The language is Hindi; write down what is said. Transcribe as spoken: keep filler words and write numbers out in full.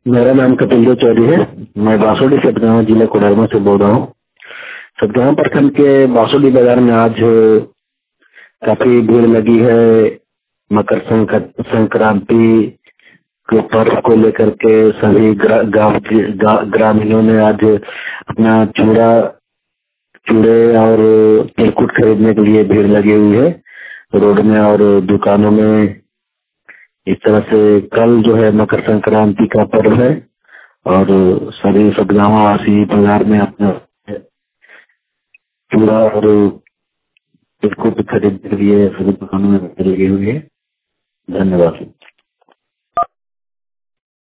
मेरा नाम कपिल चौधरी है। मैं बासोडी सतगांव जिला कोडरमा से बोल रहा हूँ। सतगांव प्रखंड के बासोडी बाजार में आज काफी भीड़ लगी है। मकर संक- संक्रांति के पर्व को लेकर के सभी ग्रा, गाँव गा, ग्रामीणों ने आज अपना चूड़ा चूड़े और तिलकुट खरीदने के लिए भीड़ लगी हुई है रोड में और दुकानों में। इस तरह से कल जो है मकर संक्रांति का पर्व है और सभी सतगांव वासी बाजार में अपना चूड़ा और तिलकुट खरीदने के लिए सभी दुकानों में लगी हुई है। धन्यवाद।